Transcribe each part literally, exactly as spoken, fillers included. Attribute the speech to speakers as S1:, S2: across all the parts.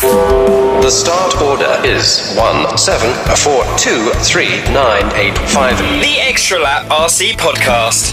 S1: The start order is one seven four two three nine eight five.
S2: The Extra Lap R C Podcast.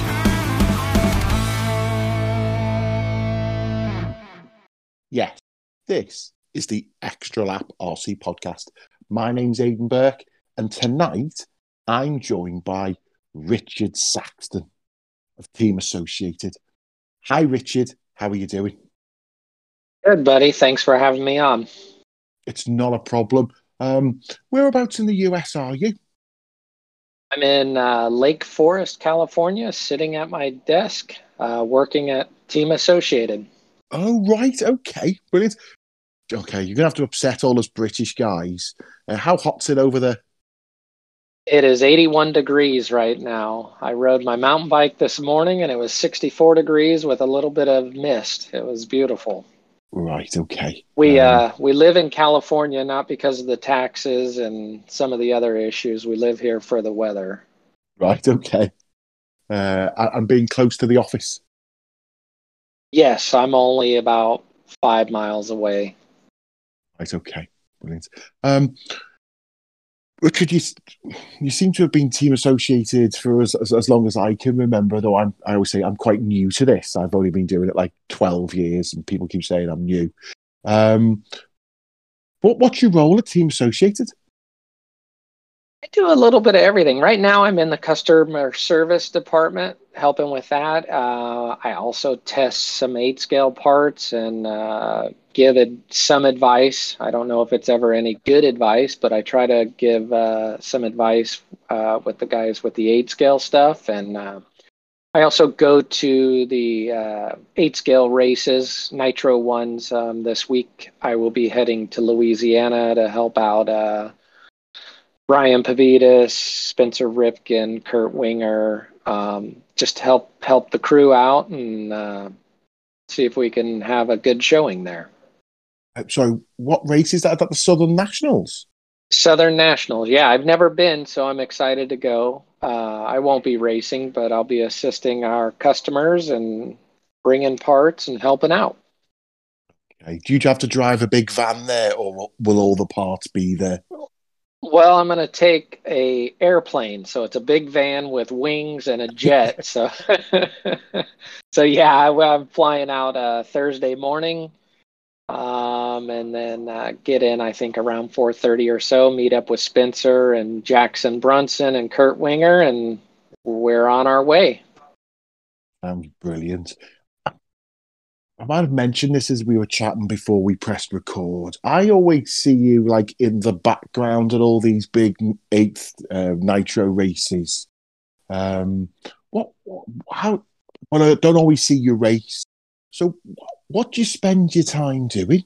S3: Yes, this is the Extra Lap R C Podcast. My name's Aidan Burke, and tonight I'm joined by Richard Saxton of Team Associated. Hi, Richard. How are you doing?
S4: Good, buddy. Thanks for having me on.
S3: It's not a problem. Um, whereabouts in the U S are you?
S4: I'm in uh, Lake Forest, California, sitting at my desk, uh, working at Team Associated.
S3: Oh, right. Okay. Brilliant. Okay, you're going to have to upset all us British guys. Uh, how hot's it over there?
S4: It is eighty-one degrees right now. I rode my mountain bike this morning, and it was sixty-four degrees with a little bit of mist. It was beautiful.
S3: Right, okay.
S4: We
S3: um,
S4: uh, we live in California not because of the taxes and some of the other issues. We live here for the weather.
S3: Right, okay. Uh, I'm being close to the office.
S4: Yes, I'm only about five miles away.
S3: Right, okay. Brilliant. Um, Richard, you, you seem to have been Team Associated for as, as, as long as I can remember, though I'm, I always say I'm quite new to this. I've only been doing it like twelve years, and people keep saying I'm new. Um, what, what's your role at Team Associated?
S4: I do a little bit of everything. Right now, I'm in the customer service department, helping with that. Uh, I also test some eight scale parts and uh, give it some advice. I don't know if it's ever any good advice, but I try to give uh, some advice uh, with the guys with the eight scale stuff. And uh, I also go to the uh, eight scale races, Nitro ones. Um, this week, I will be heading to Louisiana to help out uh, Ryan Pavitas, Spencer Ripken, Kurt Winger, um, just to help help the crew out and uh, see if we can have a good showing there.
S3: So what race is that? Is that the Southern Nationals?
S4: Southern Nationals, yeah. I've never been, so I'm excited to go. Uh, I won't be racing, but I'll be assisting our customers and bringing parts and helping out.
S3: Okay. Do you have to drive a big van there, or will, will all the parts be there?
S4: Well, I'm going to take a airplane, so it's a big van with wings and a jet. so, so yeah, I, I'm flying out uh, Thursday morning, um, and then uh, get in. I think around four thirty or so. Meet up with Spencer and Jackson Brunson and Kurt Winger, and we're on our way.
S3: Sounds brilliant. I might have mentioned this as we were chatting before we pressed record. I always see you like in the background at all these big eighth uh, Nitro races. Um, what, how? Well, I don't always see you race. So, what do you spend your time doing?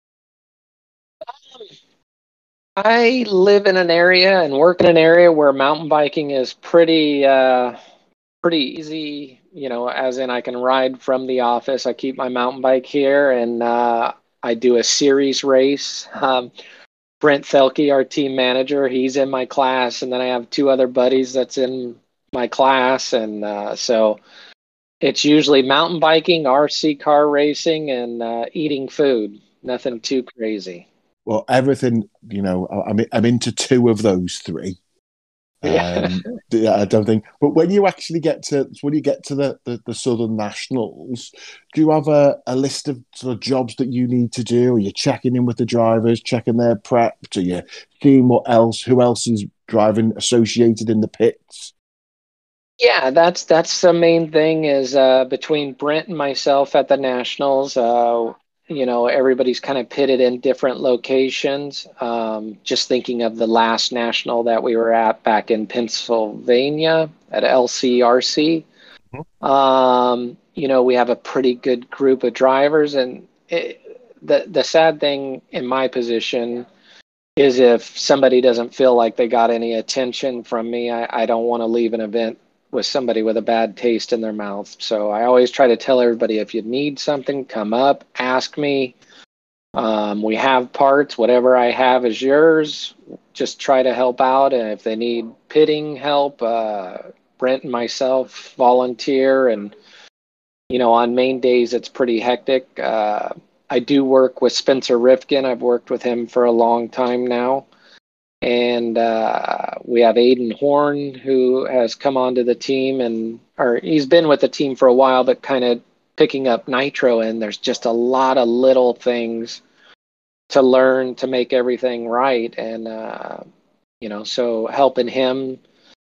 S4: I live in an area and work in an area where mountain biking is pretty, uh, pretty easy. You know, as in I can ride from the office. I keep my mountain bike here, and uh, I do a series race. Um, Brent Thelke, our team manager, he's in my class, and then I have two other buddies that's in my class, and uh, so it's usually mountain biking, R C car racing, and uh, eating food. Nothing too crazy.
S3: Well, everything, you know, I'm I'm into two of those three. Um, yeah, I don't think. But when you actually get to when you get to the, the, the Southern Nationals, do you have a, a list of sort of jobs that you need to do? Are you checking in with the drivers, checking their prep? Are you seeing what else? Who else is driving associated in the pits?
S4: Yeah, that's that's the main thing. Is uh, between Brent and myself at the Nationals. Uh, you know, everybody's kind of pitted in different locations. Um, just thinking of the last national that we were at back in Pennsylvania at L C R C. Mm-hmm. Um, you know, we have a pretty good group of drivers, and it, the the sad thing in my position is if somebody doesn't feel like they got any attention from me, I, I don't want to leave an event with somebody with a bad taste in their mouth. So I always try to tell everybody, if you need something, come up, ask me. Um, we have parts, whatever I have is yours. Just try to help out. And if they need pitting help, uh, Brent and myself volunteer. And, you know, on main days, it's pretty hectic. Uh, I do work with Spencer Rifkin. I've worked with him for a long time now. And uh, we have Aiden Horn, who has come onto the team, and or he's been with the team for a while, but kind of picking up nitro. And there's just a lot of little things to learn to make everything right. And, uh, you know, so helping him.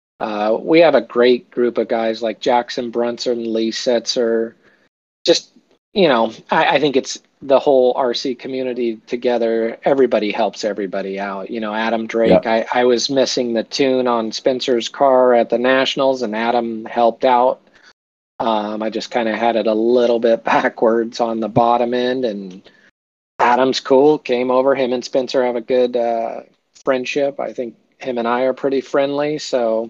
S4: Uh, we have a great group of guys like Jackson Brunson, Lee Setzer. Just, you know, I, I think it's the whole R C community together. Everybody helps everybody out. You know, Adam Drake,
S3: Yeah.
S4: I, I was missing the tune on Spencer's car at the Nationals, and Adam helped out. Um, I just kind of had it a little bit backwards on the bottom end, and Adam's cool. Came over. Him and Spencer have a good uh, friendship. I think him and I are pretty friendly, so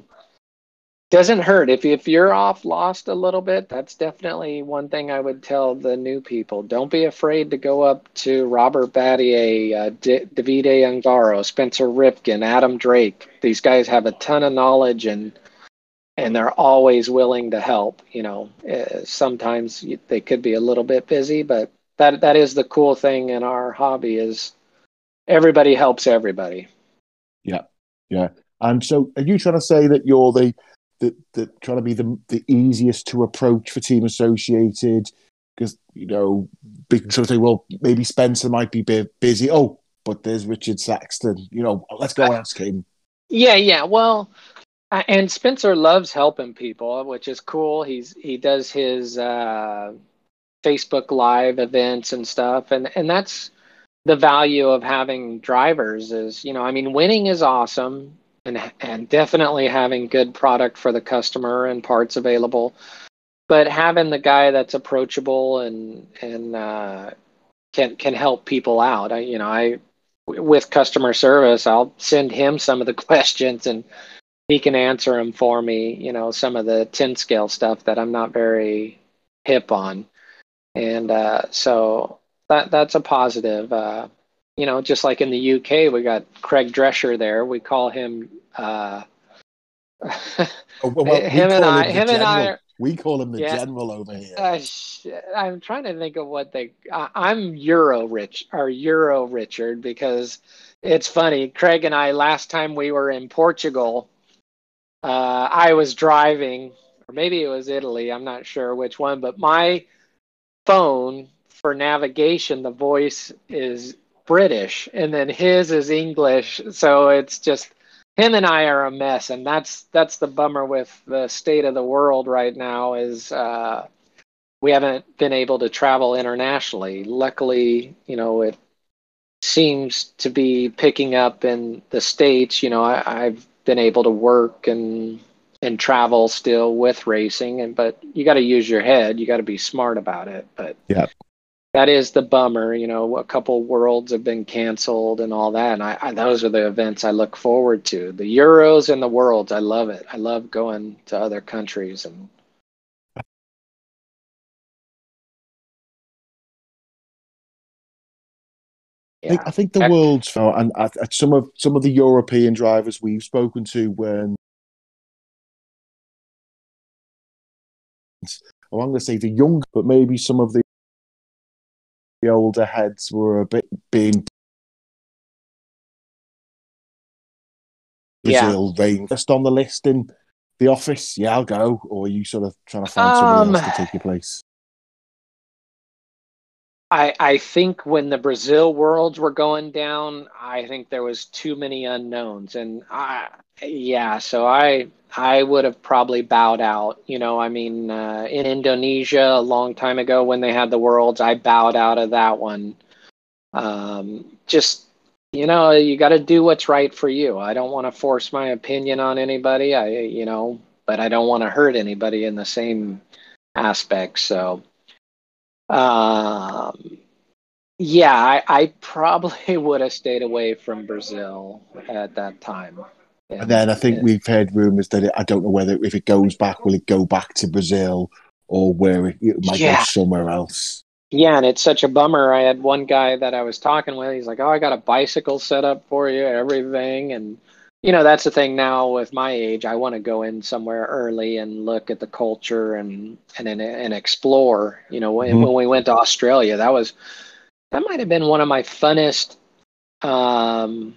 S4: doesn't hurt if if you're off lost a little bit. That's definitely one thing I would tell the new people. Don't be afraid to go up to Robert Battier, uh, D- Davide Ungaro, Spencer Rifkin, Adam Drake. These guys have a ton of knowledge, and and they're always willing to help. You know, uh, sometimes you, they could be a little bit busy, but that that is the cool thing in our hobby is everybody helps everybody.
S3: Yeah, yeah. And so, are you trying to say that you're the that that trying to be the the easiest to approach for Team Associated? Because you know, big sort of say, well, maybe Spencer might be bu- busy. Oh, but there's Richard Saxton. You know, let's go and ask him.
S4: Yeah, yeah. Well, uh, and Spencer loves helping people, which is cool. He's he does his uh, Facebook Live events and stuff, and and that's the value of having drivers. Is you know, I mean, winning is awesome. And, and definitely having good product for the customer and parts available, but having the guy that's approachable and and uh, can can help people out. I, you know, I with customer service, I'll send him some of the questions and he can answer them for me. You know, some of the ten scale stuff that I'm not very hip on, and uh, so that that's a positive. Uh, you know, just like in the U K, we got Craig Drescher there. We call him. Uh,
S3: Oh, well, well, we
S4: him and
S3: call
S4: I,
S3: him the
S4: him and I,
S3: general.
S4: are,
S3: We call him the
S4: yeah.
S3: general over here.
S4: Uh, sh- I'm trying to think of what they. I, I'm Euro Rich or Euro Richard because it's funny. Craig and I, last time we were in Portugal, uh, I was driving, or maybe it was Italy. I'm not sure which one, but my phone for navigation, the voice is British, and then his is English. So it's just him and I are a mess, and that's that's the bummer with the state of the world right now is uh, we haven't been able to travel internationally. Luckily, you know, it seems to be picking up in the States. You know, I, I've been able to work and and travel still with racing, and but you got to use your head. You got to be smart about it. But
S3: Yeah.
S4: that is the bummer. You know, a couple worlds have been canceled and all that. And I, I those are the events I look forward to. The Euros and the Worlds. I love it. I love going to other countries and.
S3: I think,
S4: Yeah.
S3: I think the world's and uh, some of some of the European drivers we've spoken to when I'm going to say the young, but maybe some of the, the older heads were a bit being Brazil
S4: Yeah.
S3: rain just on the list in the office. Yeah, I'll go. Or are you sort of trying to find somebody
S4: Um,
S3: else to take your place?
S4: I I think when the Brazil Worlds were going down, I think there was too many unknowns, and I yeah, so I I would have probably bowed out. You know, I mean, uh, in Indonesia a long time ago when they had the Worlds, I bowed out of that one. Um, just you know, you got to do what's right for you. I don't want to force my opinion on anybody. I you know, but I don't want to hurt anybody in the same aspect. So. Um, yeah, I, I probably would have stayed away from Brazil at that time.
S3: And then I
S4: And,
S3: think
S4: and
S3: we've heard rumours that it, I don't know whether if it goes back, will it go back to Brazil or where it, it might go
S4: yeah,
S3: somewhere else?
S4: yeah, and it's such a bummer. I had one guy that I was talking with. He's like, "Oh, I got a bicycle set up for you, everything." And you know, that's the thing now with my age. I want to go in somewhere early and look at the culture and and and, and explore. You know, when,
S3: Mm-hmm.
S4: when we went to Australia, that was that might have been one of my funnest um,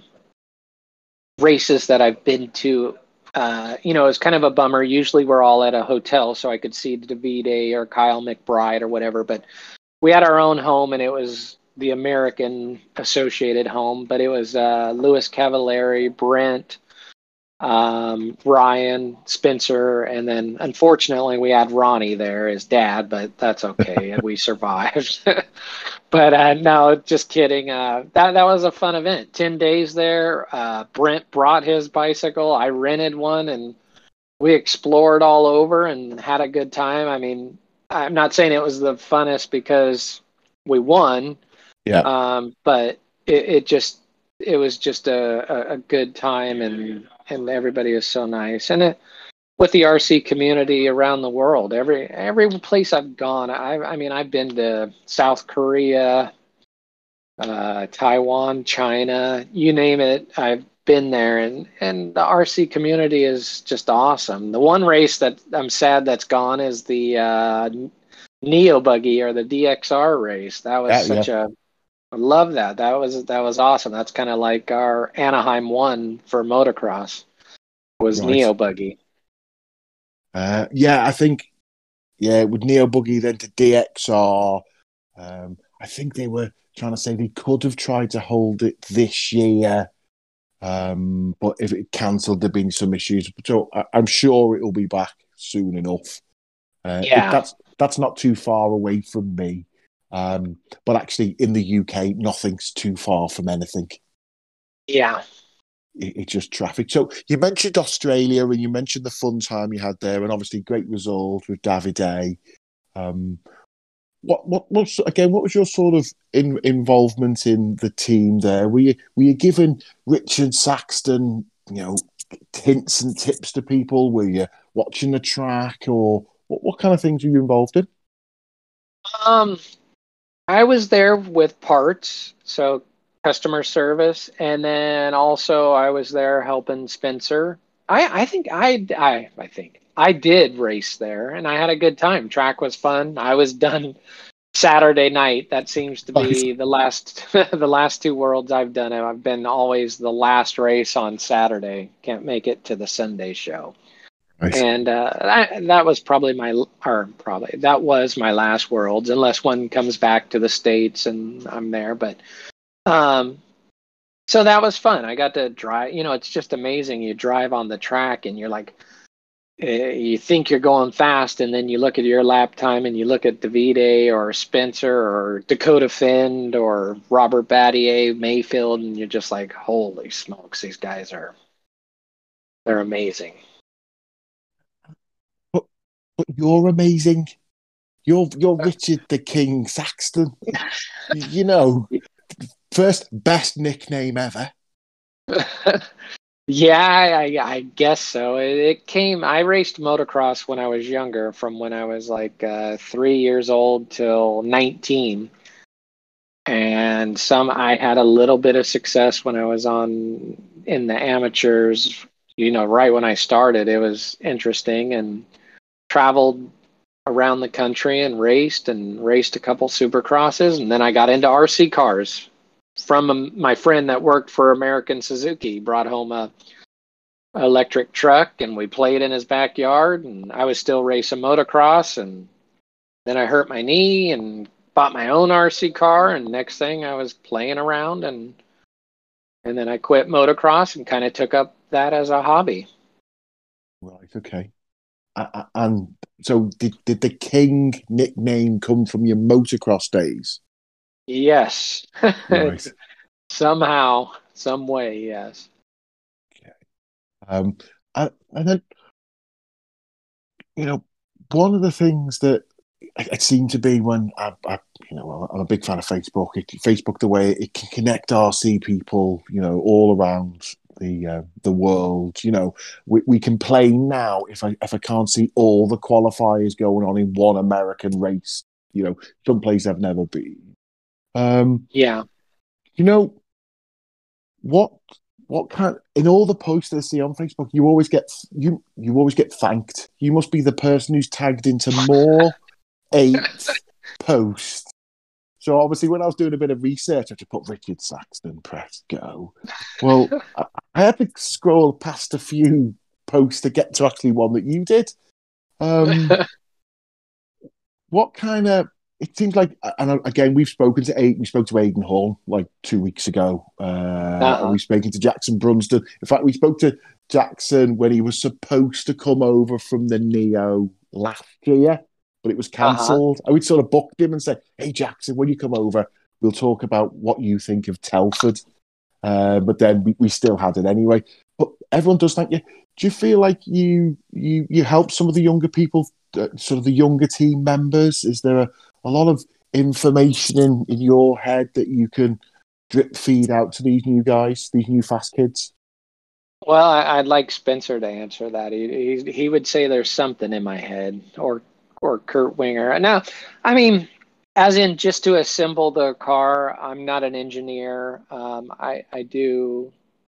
S4: races that I've been to. Uh, you know, it's kind of a bummer. Usually we're all at a hotel, so I could see Davide or Kyle McBride or whatever. But we had our own home, and it was the American Associated home. But it was uh, Louis Cavalieri, Brent, um, Ryan, Spencer, and then unfortunately we had Ronnie there, his dad, but that's okay. We survived. But uh, no, just kidding. Uh, that that was a fun event. Ten days there. Uh, Brent brought his bicycle. I rented one, and we explored all over and had a good time. I mean, I'm not saying it was the funnest because we won,
S3: Yeah.
S4: um, but it, it just it was just a, a, a good time, and and everybody was so nice. And it, with the R C community around the world, every every place I've gone, I I mean I've been to South Korea, uh, Taiwan, China, you name it, I've been there, and and the R C community is just awesome. The one race that I'm sad that's gone is the uh, Neo Buggy or the D X R race. That was
S3: Yeah,
S4: such
S3: yeah.
S4: a I love that. That was that was awesome. That's kind of like our Anaheim one for motocross was
S3: Right.
S4: Neo Buggy.
S3: Uh, yeah, I think, yeah, with Neo Buggy then to D X R, um, I think they were trying to say they could have tried to hold it this year, um, but if it cancelled, there'd been some issues. So I, I'm sure it'll be back soon enough. Uh, it,
S4: Yeah.
S3: that's that's not too far away from me, um, but actually in the U K, nothing's too far from anything.
S4: Yeah.
S3: It, it's just traffic. So you mentioned Australia and you mentioned the fun time you had there, and obviously great result with Davide. Um, what what what's again? What was your sort of in, involvement in the team there? Were you were you giving Richard Saxton, you know, hints and tips to people? Were you watching the track, or what, what kind of things were you involved in?
S4: Um, I was there with parts, so customer service, and then also I was there helping Spencer. I I think I I I think I did race there, and I had a good time. Track was fun. I was done Saturday night. That seems to
S3: Right.
S4: be the last the last two worlds I've done. I've been always the last race on Saturday. Can't make it to the Sunday show.
S3: Right.
S4: And uh, that, that was probably my, or probably, that was my last Worlds, unless one comes back to the States and I'm there. But um, so that was fun. I got to drive, you know, it's just amazing. You drive on the track and you're like, eh, you think you're going fast, and then you look at your lap time and you look at Davide or Spencer or Dakota Finn or Robert Battier, Mayfield, and you're just like, holy smokes, these guys are, they're amazing.
S3: But but you're amazing. You're you're Richard the King Saxton. You know, first best nickname ever.
S4: Yeah, I, I guess so. It, it came. I raced motocross when I was younger, from when I was like uh, three years old till nineteen, and some I had a little bit of success when I was on in the amateurs. You know, right when I started, it was interesting, and traveled around the country and raced and raced a couple supercrosses, and then I got into R C cars from um, my friend that worked for American Suzuki. He brought home a electric truck, and we played in his backyard, and I was still racing motocross, and then I hurt my knee and bought my own R C car, and next thing I was playing around, and and then I quit motocross and kind of took up that as a hobby.
S3: Right. Okay. Uh, and so, did did the King nickname come from your motocross days?
S4: Yes.
S3: Right.
S4: Somehow, some way, yes.
S3: Okay. Um, and, and then, you know, one of the things that it seemed to be when I, I, you know, I'm a big fan of Facebook. It, Facebook, the way it can connect R C people, you know, all around the uh, the world. You know, we, we can play now if I if I can't see all the qualifiers going on in one American race. You know, someplace I've never been. Um,
S4: Yeah.
S3: you know, what what kind in all the posts I see on Facebook, you always get you you always get thanked. You must be the person who's tagged into more eighth post So obviously, when I was doing a bit of research, I had to put Richard Saxton, press go. Well, I, I had to scroll past a few posts to get to actually one that you did. Um, what kind of? It seems like, and again, we've spoken to Aiden, we spoke to Aidan Hall like two weeks ago, uh, uh-huh. and we've spoken to Jackson Brunston. In fact, we spoke to Jackson when he was supposed to come over from the Neo last year, but it was cancelled. Uh-huh. And we'd sort of booked him and said, "Hey, Jackson, when you come over, we'll talk about what you think of Telford." Uh, but then we, we still had it anyway. But everyone does thank you. Do you feel like you you you help some of the younger people, uh, sort of the younger team members? Is there a a lot of information in, in your head that you can drip feed out to these new guys, these new fast kids?
S4: Well, I, I'd like Spencer to answer that. He, he he would say there's something in my head, or or Kurt Winger. Now, I mean, as in just to assemble the car. I'm not an engineer. Um, I I do.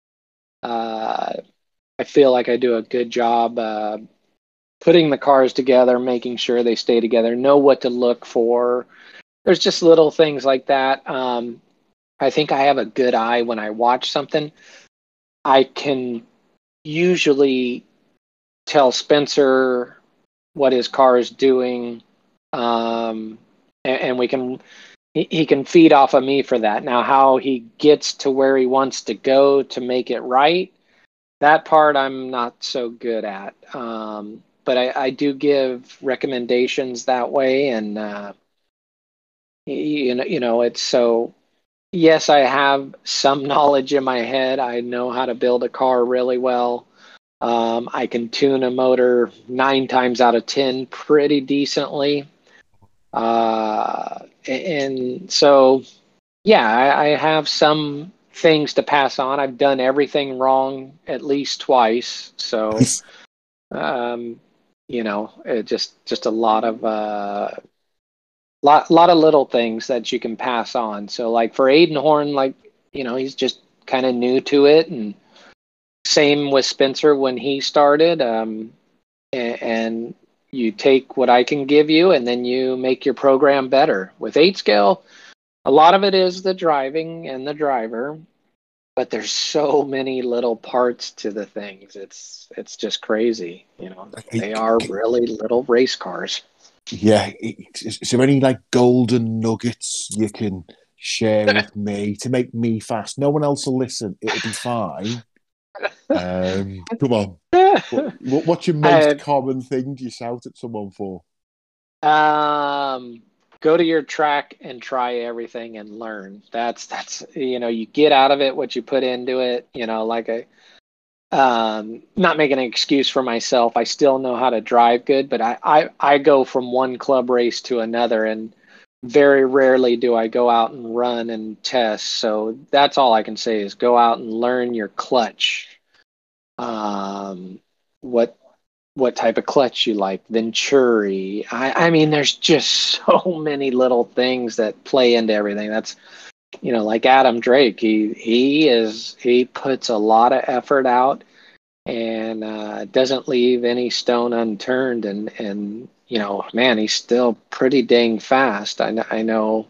S4: Uh, I feel like I do a good job uh, putting the cars together, making sure they stay together, know what to look for. There's just little things like that. Um, I think I have a good eye when I watch something. I can usually tell Spencer what his car is doing, um, and, and we can he, he can feed off of me for that. Now, how he gets to where he wants to go to make it right, that part I'm not so good at. Um, but I, I do give recommendations that way, and uh, you know, you know, it's so. Yes, I have some knowledge in my head. I know how to build a car really well. Um, I can tune a motor nine times out of ten pretty decently, uh, and so yeah, I, I have some things to pass on. I've done everything wrong at least twice, so. Um, you know, it just just a lot of uh, lot lot of little things that you can pass on. So, like for Aiden Horn, like you know, he's just kind of new to it, and same with Spencer when he started. Um, and, and you take what I can give you, and then you make your program better. With eight scale, a lot of it is the driving and the driver. But there's so many little parts to the things. It's it's just crazy, you know. They are really little race cars.
S3: Yeah. Is, is there any like golden nuggets you can share with me to make me fast? No one else will listen. It'll be fine. Um, come on. What, what's your most uh, common thing you shout at someone for?
S4: Um. Go to your track and try everything and learn. That's that's you know, you get out of it what you put into it. You know, like I, um, not making an excuse for myself. I still know how to drive good, but I, I I go from one club race to another, and very rarely do I go out and run and test. So that's all I can say is go out and learn your clutch. Um, what. what type of clutch you like, Venturi. I, I mean, there's just so many little things that play into everything. That's, you know, like Adam Drake, he, he is, he puts a lot of effort out and uh, doesn't leave any stone unturned. And, and, you know, man, he's still pretty dang fast. I, I know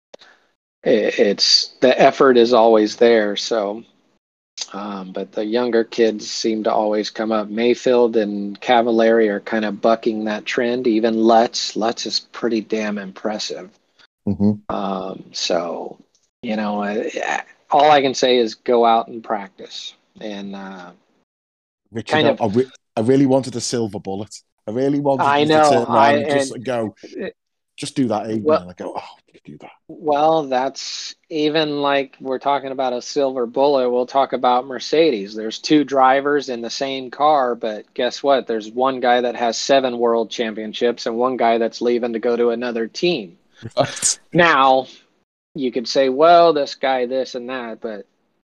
S4: it, it's, the effort is always there. So, Um, but the younger kids seem to always come up. Mayfield and Cavallari are kind of bucking that trend. Even Lutz, Lutz is pretty damn impressive.
S3: Mm-hmm.
S4: Um, so, you know, uh, all I can say is go out and practice. And uh,
S3: Richard,
S4: kind
S3: I,
S4: of,
S3: I, re- I really wanted a silver bullet. I really wanted
S4: I
S3: you
S4: know,
S3: to turn around
S4: I,
S3: and just
S4: and,
S3: go, just do that, Aiden.
S4: well,
S3: and I go, oh, do that.
S4: Well, that's even like we're talking about a silver bullet. We'll talk about Mercedes. There's two drivers in the same car, but guess what? There's one guy that has seven world championships and one guy that's leaving to go to another team.
S3: Right.
S4: Now, you could say, well, this guy, this and that, but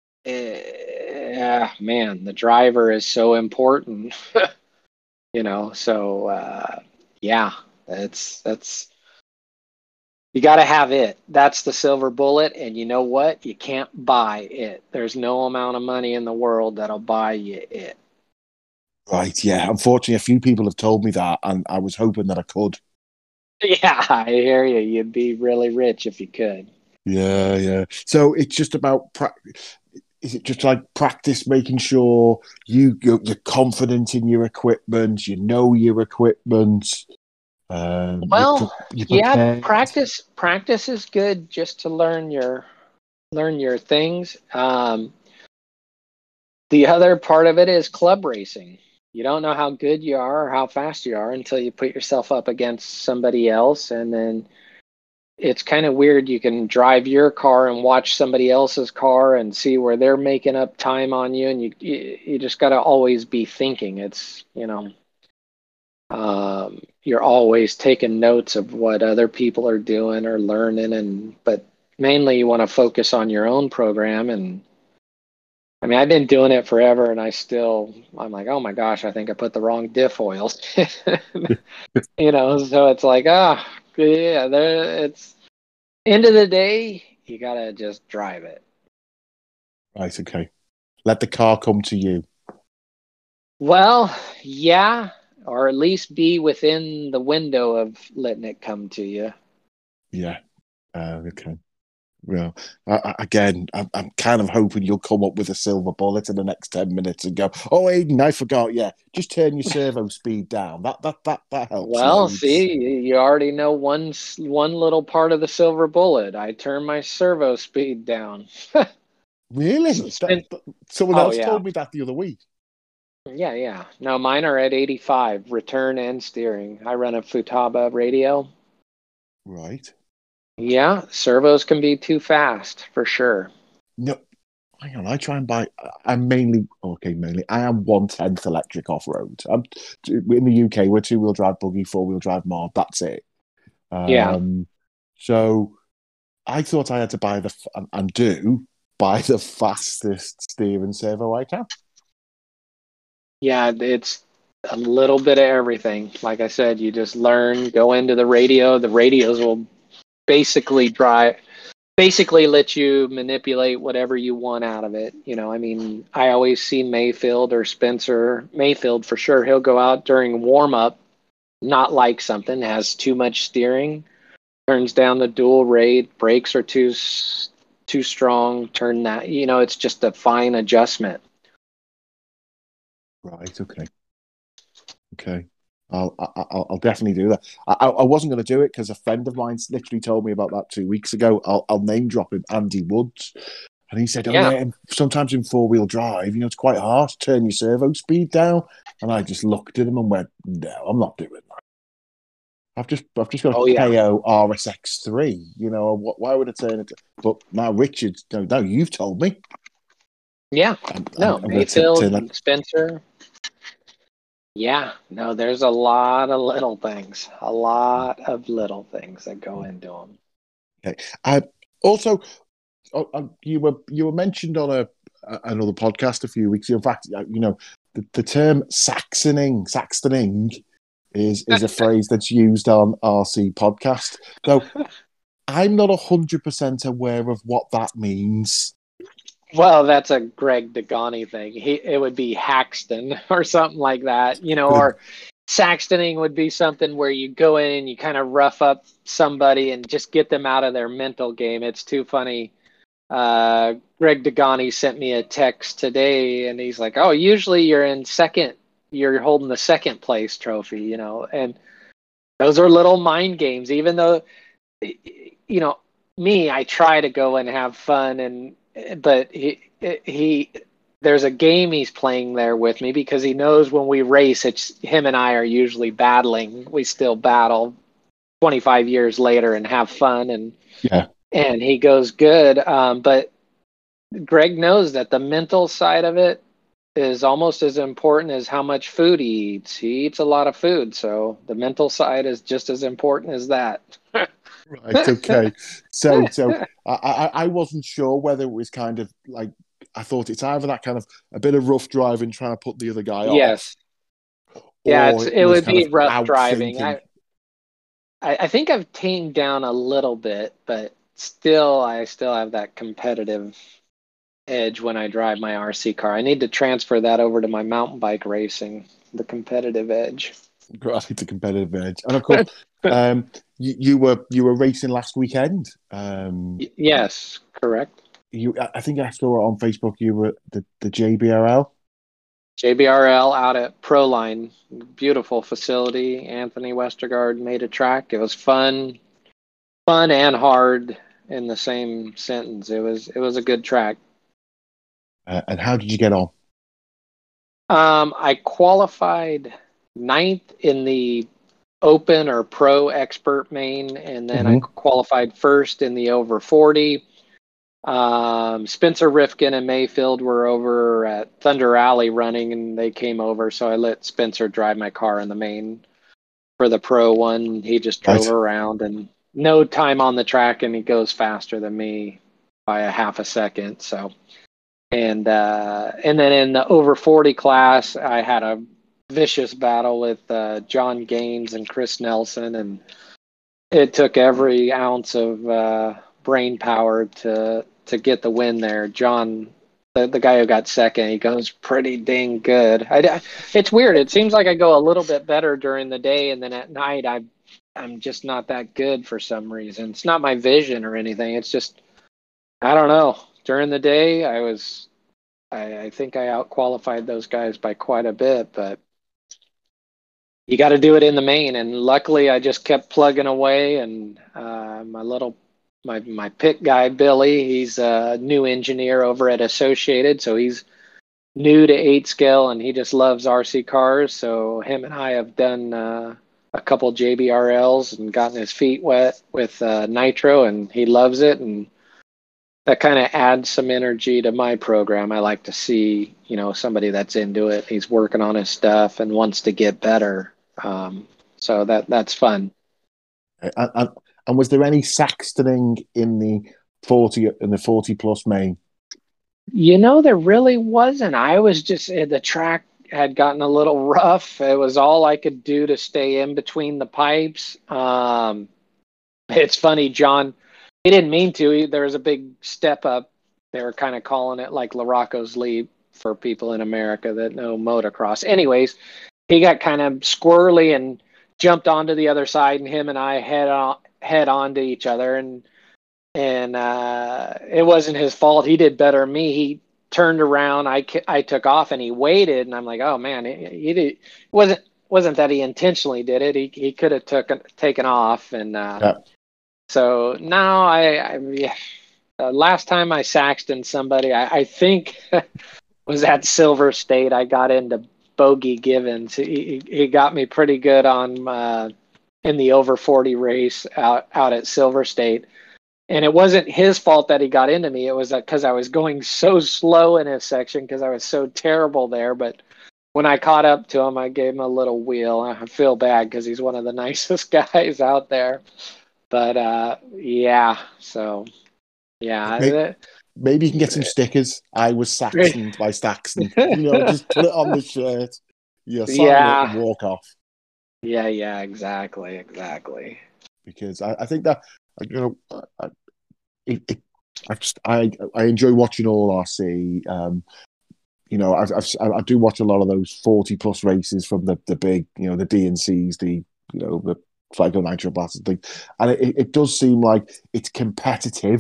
S4: uh, man, the driver is so important, you know? So, uh, yeah, that's, that's, you got to have it. That's the silver bullet. And you know what? You can't buy it. There's no amount of money in the world that'll buy you it.
S3: Right, yeah. Unfortunately, a few people have told me that, and I was hoping that I could.
S4: Yeah, I hear you. You'd be really rich if you could.
S3: Yeah, yeah. So it's just about practice. Is it just like practice, making sure you you're, you're confident in your equipment, you know your equipment, um, you pre-
S4: Well,
S3: you
S4: yeah,
S3: prepared.
S4: practice practice is good just to learn your learn your things. Um, the other part of it is club racing. You don't know how good you are or how fast you are until you put yourself up against somebody else, and then it's kind of weird. You can drive your car and watch somebody else's car and see where they're making up time on you, and you you, you just got to always be thinking. It's, you know, um, you're always taking notes of what other people are doing or learning, and but mainly you want to focus on your own program. And I mean, I've been doing it forever, and I still, I'm like, oh my gosh, I think I put the wrong diff oils. You know, so it's like, ah, yeah, there, it's end of the day, you gotta just drive it.
S3: Right, okay. Let the car come to you.
S4: Well, yeah, or at least be within the window of letting it come to you.
S3: Yeah. Uh, okay. Well, I, I, again, I'm, I'm kind of hoping you'll come up with a silver bullet in the next ten minutes and go, "Oh, Aiden, I forgot. Yeah, just turn your servo speed down. That that that that helps
S4: Well,
S3: loads."
S4: see, you already know one s- one little part of the silver bullet. I turn my servo speed down.
S3: Really? That,
S4: Spin-
S3: that- someone
S4: oh
S3: else
S4: yeah,
S3: told me that the other week.
S4: yeah, yeah. No, mine are at eighty-five, return and steering. I run a Futaba radio.
S3: Right.
S4: Yeah, servos can be too fast for sure.
S3: No, hang on. I try and buy. I'm mainly okay. Mainly, I am one tenth electric off road. I'm in the U K. We're two wheel drive buggy, four wheel drive mod. That's it.
S4: Yeah,
S3: Um, so I thought I had to buy the and, and do buy the fastest steering servo I can.
S4: yeah, it's a little bit of everything. Like I said, you just learn, go into the radio. The radios will basically drive, basically let you manipulate whatever you want out of it. You know, I mean, I always see Mayfield or Spencer Mayfield for sure. He'll go out during warm up, not like something, has too much steering, turns down the dual rate, brakes are too too strong, turn that. You know, it's just a fine adjustment.
S3: Right. Okay. Okay. I'll I'll, I'll definitely do that. I, I wasn't going to do it because a friend of mine literally told me about that two weeks ago. I'll, I'll name drop him, Andy Woods, and he said, "Oh
S4: Yeah.
S3: yeah, sometimes in four wheel drive, you know, it's quite hard to turn your servo speed down." And I just looked at him and went, "No, I'm not doing that. I've just I've just got a
S4: Oh yeah.
S3: K O R S X three. You know, why would I turn it?" But now Richard, no, no, you've told me.
S4: Yeah.
S3: I'm, I'm,
S4: No,
S3: I'm going to turn that.
S4: Mayfield, Spencer. Yeah. No, there's a lot of little things, a lot of little things that go into them.
S3: Okay. I also, uh, uh, you were you were mentioned on a, a another podcast a few weeks ago. In fact, uh, you know, the, the term Saxoning, Saxtoning is is a phrase that's used on R C podcast. Though I'm not a hundred percent aware of what that means.
S4: Well, that's a Greg Degani thing. He it would be Haxton or something like that, you know, or Saxtoning would be something where you go in and you kind of rough up somebody and just get them out of their mental game. It's too funny. Uh, Greg Degani sent me a text today, and he's like, "Oh, usually you're in second, you're holding the second place trophy, you know." And those are little mind games. Even though, you know, me, I try to go and have fun, and but he he there's a game he's playing there with me because he knows when we race, it's him and I are usually battling. We still battle twenty-five years later and have fun, and
S3: Yeah,
S4: and he goes good. Um, but Greg knows that the mental side of it is almost as important as how much food he eats. He eats a lot of food, so the mental side is just as important as that.
S3: right. Okay. So so I, I I wasn't sure whether it was kind of like I thought it's either that kind of a bit of rough driving trying to put the other guy off,
S4: Yes. Yeah,
S3: or
S4: it's
S3: it
S4: it
S3: was
S4: would
S3: kind
S4: be
S3: of
S4: rough
S3: out
S4: driving.
S3: thinking.
S4: I, I I think I've tamed down a little bit, but still I still have that competitive edge when I drive my R C car. I need to transfer that over to my mountain bike racing, the competitive edge.
S3: Right, the competitive edge, and of course, um, you, you were you were racing last weekend. Um,
S4: Y- yes, correct.
S3: you, I think I saw on Facebook you were at the the J B R L.
S4: J B R L out at Proline, beautiful facility. Anthony Westergaard made a track. It was fun, fun and hard in the same sentence. It was it was a good track.
S3: Uh, and how did you get on?
S4: Um, I qualified ninth in the Open or Pro Expert main, and then I
S3: Mm-hmm.
S4: qualified first in the over forty. Um, Spencer Rifkin and Mayfield were over at Thunder Alley running, and they came over, so I let Spencer drive my car in the main for the Pro one. He just drove
S3: Right.
S4: around, and no time on the track, and he goes faster than me by a half a second. So, and uh, and then in the over forty class, I had a vicious battle with uh, John Gaines and Chris Nelson, and it took every ounce of uh, brain power to to get the win there. John, the, the guy who got second, he goes pretty dang good. I, it's weird. It seems like I go a little bit better during the day, and then at night I I'm just not that good for some reason. It's not my vision or anything. It's just I don't know. During the day, I was I, I think I outqualified those guys by quite a bit, but you got to do it in the main. And luckily, I just kept plugging away. And uh, my little, my my pit guy Billy, he's a new engineer over at Associated, so he's new to eight scale, and he just loves R C cars. So him and I have done uh, a couple J B R Ls and gotten his feet wet with uh, nitro, and he loves it. And that kind of adds some energy to my program. I like to see, you know, somebody that's into it. He's working on his stuff and wants to get better. Um, so that that's fun.
S3: And, and, and was there any Saxtoning in the forty in the forty plus main?
S4: You know, there really wasn't. I was just the track had gotten a little rough. It was all I could do to stay in between the pipes. Um, it's funny, John. He didn't mean to. There was a big step up. They were kind of calling it like Larocco's Leap for people in America that know motocross. Anyways, he got kind of squirrely and jumped onto the other side, and him and I head on head on to each other, and and uh, it wasn't his fault. He did better than me. He turned around. I, I took off, and he waited, and I'm like, oh man, he, he did, it wasn't wasn't that he intentionally did it. He he could have took taken off, and uh,
S3: Yeah.
S4: so now I, I yeah, uh, last time I Saxton somebody, I, I think was at Silver State. I got into Bogey Givens. He, he got me pretty good on uh, in the over forty race out out at Silver State. And it wasn't his fault that he got into me. It was because I was going so slow in his section because I was so terrible there. But when I caught up to him, I gave him a little wheel. I feel bad because he's one of the nicest guys out there. But uh, yeah, so yeah.
S3: Maybe, maybe you can get some stickers. I was Saxoned by Saxon. You know, just put it on the shirt. You sign
S4: Yeah.
S3: it and walk off.
S4: Yeah, yeah, exactly, exactly.
S3: Because I, I think that you know, I, it, it, I just I I enjoy watching all R C. Um, you know, I've, I've I do watch a lot of those forty plus races from the the big, you know, the D N Cs, the you know the Psycho Nitro Blast thing, and it, it does seem like it's competitive.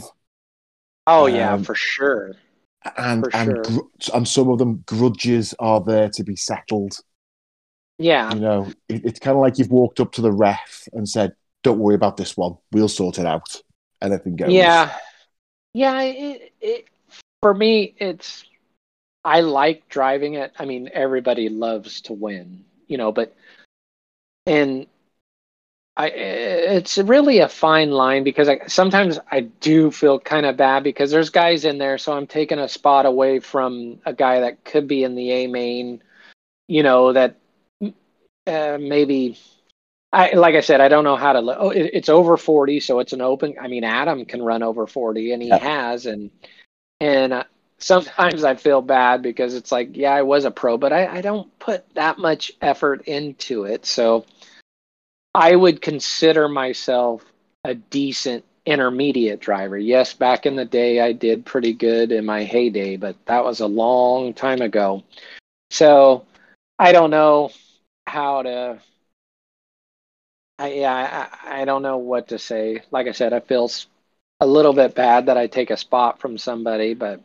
S4: Oh yeah,
S3: Um,
S4: for sure.
S3: and
S4: For
S3: and
S4: sure.
S3: gr- and some of them grudges are there to be settled.
S4: Yeah.
S3: You know, it, it's kind of like you've walked up to the ref and said, "Don't worry about this one. We'll sort it out." Anything goes.
S4: Yeah. Yeah. It, it, for me, it's, I like driving it. I mean, everybody loves to win, you know, but, and I, it's really a fine line because I, sometimes I do feel kind of bad because there's guys in there. So I'm taking a spot away from a guy that could be in the A main, you know, that uh, maybe I, like I said, I don't know how to, oh, it, it's over forty. So it's an open, I mean, Adam can run over forty and he
S3: Yeah.
S4: has, and, and uh, sometimes I feel bad because it's like, yeah, I was a pro, but I, I don't put that much effort into it. So I would consider myself a decent intermediate driver. Yes, back in the day, I did pretty good in my heyday, but that was a long time ago. So I don't know how to I, yeah, I, I don't know what to say. Like I said, I feel s- a little bit bad that I take a spot from somebody, but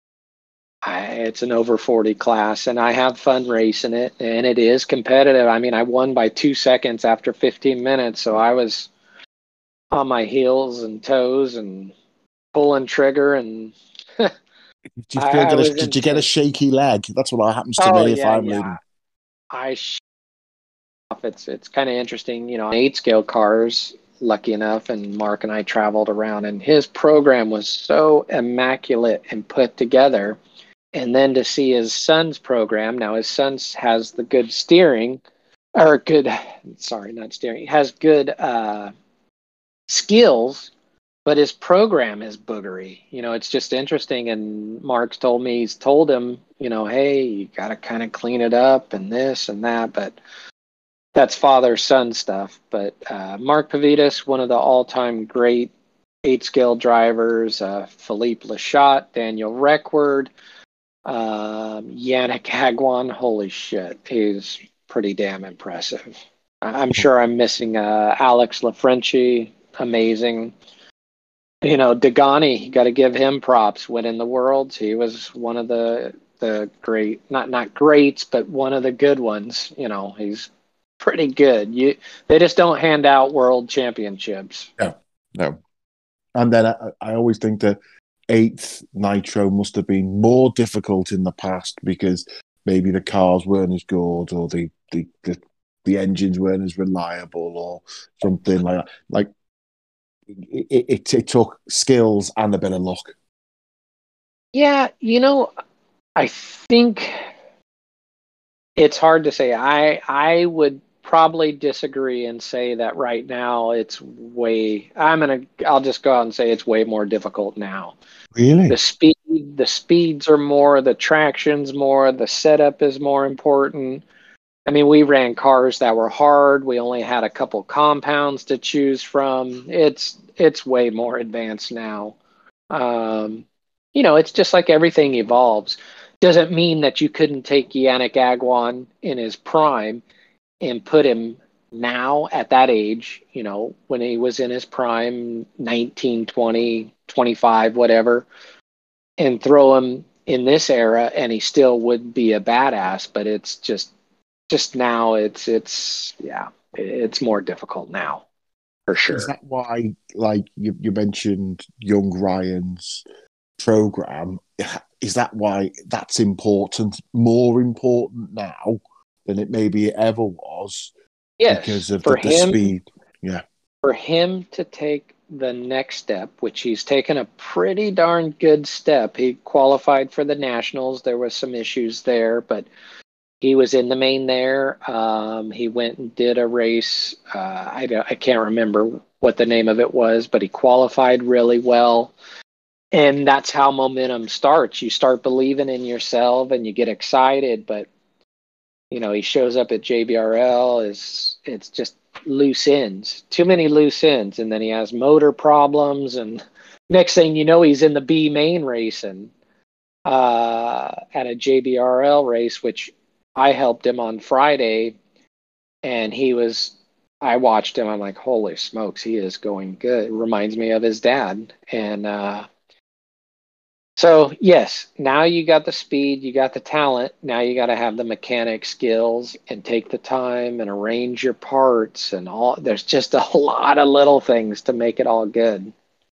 S4: I, it's an over forty class, and I have fun racing it, and it is competitive. I mean, I won by two seconds after fifteen minutes, so I was on my heels and toes and pulling trigger, and I,
S3: Did you still
S4: I
S3: get a?
S4: was
S3: Did you get a
S4: intense.
S3: shaky leg? That's what happens to
S4: Oh
S3: me if
S4: yeah,
S3: I'm
S4: yeah.
S3: leading.
S4: I sh- it's it's kind of interesting, you know. Eight scale cars, lucky enough, and Mark and I traveled around, and his program was so immaculate and put together. And then to see his son's program, now his son has the good steering, or good, sorry, not steering, has good uh, skills, but his program is boogery. You know, it's just interesting. And Mark's told me, he's told him, you know, hey, you got to kind of clean it up and this and that. But that's father son stuff. But uh, Mark Pavitas, one of the all time great eight scale drivers, uh, Philippe Lachot, Daniel Reckward, um, Yannick Hagwan, holy shit, he's pretty damn impressive. I- I'm sure I'm missing uh, Alex LaFrenchi, amazing. You know, Degani, you got to give him props. Winning the Worlds, he was one of the the great, not not greats, but one of the good ones. You know, he's pretty good. You they just don't hand out world championships.
S3: No, no. And then I, I always think that eighth Nitro must have been more difficult in the past because maybe the cars weren't as good or the the the, the engines weren't as reliable or something like that. Like it, it, it took skills and a bit of luck.
S4: Yeah, you know, I think it's hard to say. I I would probably disagree and say that right now it's way. I'm gonna. I'll just go out and say it's way more difficult now. The
S3: Really?
S4: speed, the speeds are more. The traction's more. The setup is more important. I mean, we ran cars that were hard. We only had a couple compounds to choose from. It's it's way more advanced now. Um, you know, it's just like everything evolves. Doesn't mean that you couldn't take Yannick Agwan in his prime and put him now at that age, you know, when he was in his prime, nineteen, twenty, twenty-five, whatever, and throw him in this era and he still would be a badass. But it's just, just now it's, it's, yeah, it's more difficult now for
S3: Is
S4: sure.
S3: that why, like you, you mentioned, young Ryan's program? Is that why that's important, more important now than it maybe ever was
S4: Yes,
S3: because of the,
S4: for
S3: the
S4: him,
S3: speed? Yeah,
S4: for him to take the next step, which he's taken a pretty darn good step. He qualified for the Nationals. There was some issues there, but he was in the main there. Um, he went and did a race. Uh, I, don't- I can't remember what the name of it was, but he qualified really well. And that's how momentum starts. You start believing in yourself and you get excited, but you know, he shows up at J B R L is it's just loose ends, too many loose ends, and then he has motor problems, and next thing you know, he's in the B main racing uh, at a J B R L race, which I helped him on Friday, and he was. I watched him. I'm like, holy smokes, he is going good. It reminds me of his dad, and uh, so yes, now you got the speed, you got the talent. Now you got to have the mechanic skills and take the time and arrange your parts and all. There's just a lot of little things to make it all good.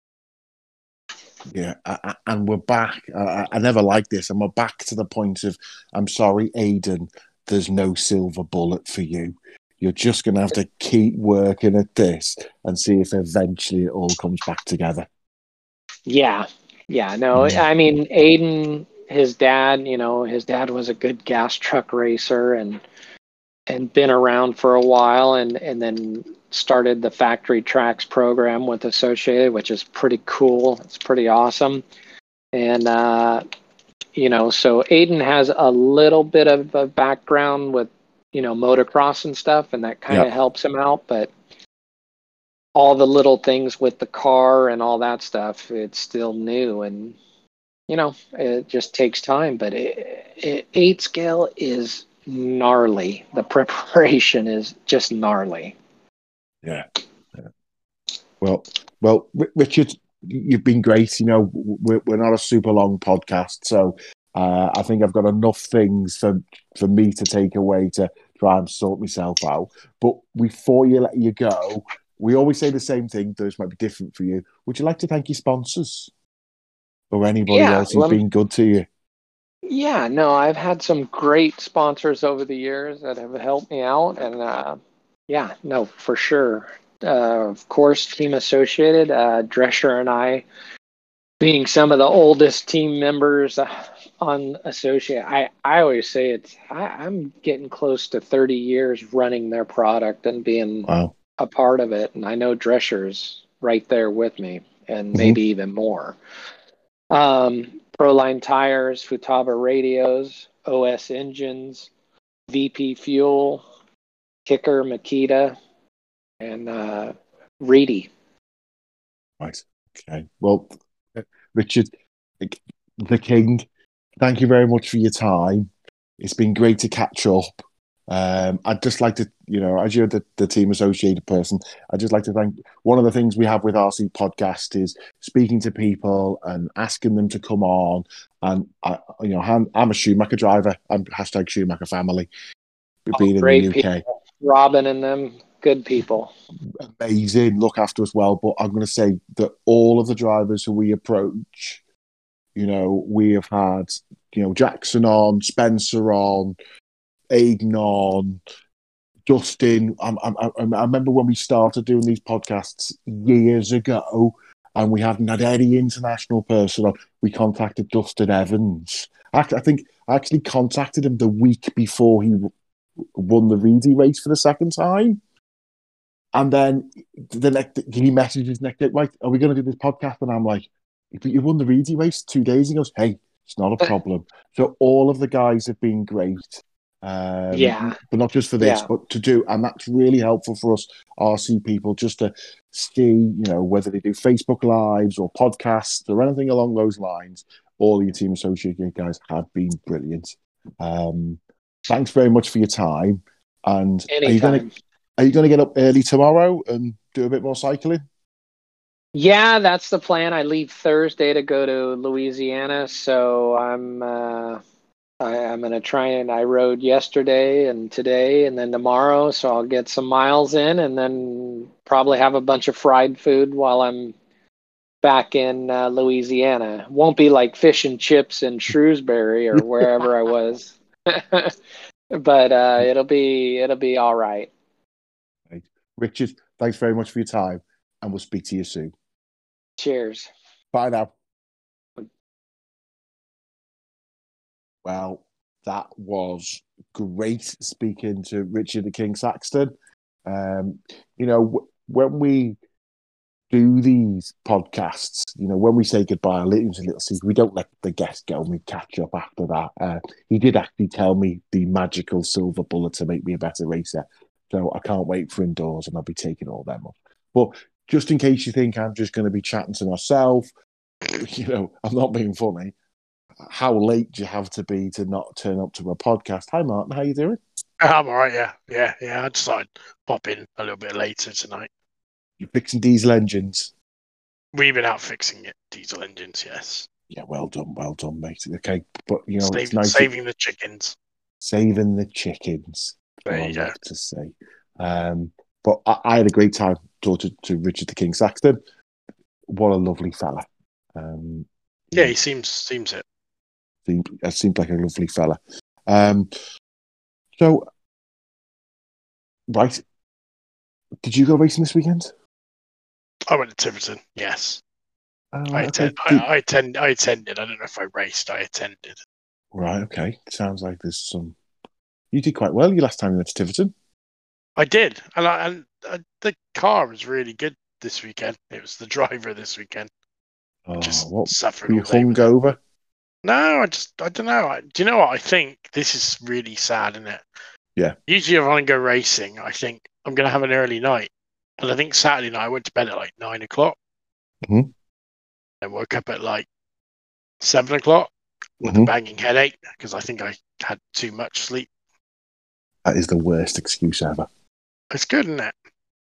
S3: yeah. I, I, and we're back. I, I never liked this, and we're back to the point of, I'm sorry, Aidan, there's no silver bullet for you. You're just going to have to keep working at this and see if eventually it all comes back together.
S4: Yeah, yeah. No,
S3: Mm.
S4: I mean Aiden, his dad. You know, his dad was a good gas truck racer and and been around for a while, and and then started the factory tracks program with Associated, which is pretty cool. It's pretty awesome. And uh, you know, so Aiden has a little bit of a background with, you know, motocross and stuff, and that kind
S3: Yeah.
S4: of helps him out. But all the little things with the car and all that stuff, it's still new, and you know, it just takes time. But it, it, eight scale is gnarly. The preparation is just gnarly.
S3: Yeah. yeah. Well, well, Richard, you've been great. You know, we're, we're not a super long podcast, so uh, I think I've got enough things for for me to take away to try and sort myself out. But before you let you go, we always say the same thing. Those might be different for you. Would you like to thank your sponsors or anybody
S4: Yeah,
S3: else who's
S4: lem-
S3: been good to you?
S4: yeah, no, I've had some great sponsors over the years that have helped me out, and uh, yeah, no, for sure. Uh, of course, Team Associated, uh, Drescher and I being some of the oldest team members uh, on Associate. I, I always say it's I, I'm getting close to thirty years running their product and being
S3: Wow.
S4: a part of it, and I know Drescher's right there with me, and
S3: Mm-hmm.
S4: maybe even more. Um, Proline tires, Futaba radios, O S engines, V P fuel, Kicker, Makita, and uh, Reedy.
S3: Right. Okay. Well, Richard, the King, thank you very much for your time. It's been great to catch up. Um, I'd just like to, you know, as you're the, the team associated person, I'd just like to thank. One of the things we have with R C Podcast is speaking to people and asking them to come on. And I, you know, I'm, I'm a Schumacher driver. I'm hashtag Schumacher family. Being in the
S4: Great
S3: U K,
S4: people. Robin and them, good people.
S3: Amazing, look after us well. But I'm going to say that all of the drivers who we approach, you know, we have had, you know, Jackson on, Spencer on, Aiden on, Dustin. I, I, I remember when we started doing these podcasts years ago, and we hadn't had any international person on. We contacted Dustin Evans. I, I think I actually contacted him the week before he won the Reedy race for the second time. And then the next, he messages next day, right, are we going to do this podcast? And I'm like, you won the Reedy race two days. He goes, hey, it's not a problem. So all of the guys have been great. Um,
S4: Yeah.
S3: But not just for this,
S4: Yeah.
S3: but to do, and that's really helpful for us R C people, just to see, you know, whether they do Facebook Lives or podcasts or anything along those lines. All of your team associated guys have been brilliant. Um, thanks very much for your time. And
S4: Anytime.
S3: are you going to are you going to get up early tomorrow and do a bit more cycling?
S4: Yeah, that's the plan. I leave Thursday to go to Louisiana, so I'm uh, I, I'm going to try and I rode yesterday and today and then tomorrow, so I'll get some miles in and then probably have a bunch of fried food while I'm back in uh, Louisiana. Won't be like fish and chips in Shrewsbury or wherever I was, but uh, it'll be it'll be all right.
S3: Right. Richard, thanks very much for your time, and we'll speak to you soon.
S4: Cheers.
S3: Bye now. Well, that was great speaking to Richard the King Saxton. Um, you know, w- when we do these podcasts, you know, when we say goodbye, a little, a little secret, we don't let the guest go and we catch up after that. Uh, he did actually tell me the magical silver bullet to make me a better racer. So I can't wait for indoors and I'll be taking all them up. But just in case you think I'm just going to be chatting to myself, you know, I'm not being funny. How late do you have to be to not turn up to a podcast? Hi, Martin. How you doing?
S5: I'm all right, yeah. Yeah, yeah. I decided to pop in a little bit later tonight.
S3: You're fixing diesel engines?
S5: We've been out fixing it, diesel engines, yes.
S3: Yeah, well done, well done, mate. Okay, but, you know,
S5: Save,
S3: it's nice.
S5: Saving
S3: to,
S5: the chickens.
S3: Saving the chickens.
S5: There
S3: I
S5: you
S3: love
S5: go.
S3: to say. Um, but I, I had a great time talking to, to Richard the King Saxton. What a lovely fella. Um,
S5: yeah, he seems seems it.
S3: Seemed, seemed like a lovely fella. Um, so, right. Did you go racing this weekend?
S5: I went to Tiverton, yes.
S3: Oh,
S5: I,
S3: right,
S5: attend,
S3: okay.
S5: I, I, attend, I attended. I don't know if I raced. I attended.
S3: Right, okay. Sounds like there's some... You did quite well your last time you went to Tiverton.
S5: I did. And, I, and uh, the car was really good this weekend. It was the driver this weekend.
S3: Oh,
S5: just
S3: what?
S5: suffered
S3: Were you
S5: all day with it.
S3: hungover?
S5: No, I just, I don't know. I, do you know what? I think this is really sad, isn't it?
S3: Yeah.
S5: Usually if I go racing, I think I'm going to have an early night. And I think Saturday night I went to bed at like nine o'clock.
S3: Mm-hmm.
S5: I woke up at like seven o'clock with
S3: Mm-hmm.
S5: a banging headache because I think I had too much sleep.
S3: That is the worst excuse ever.
S5: It's good, isn't it?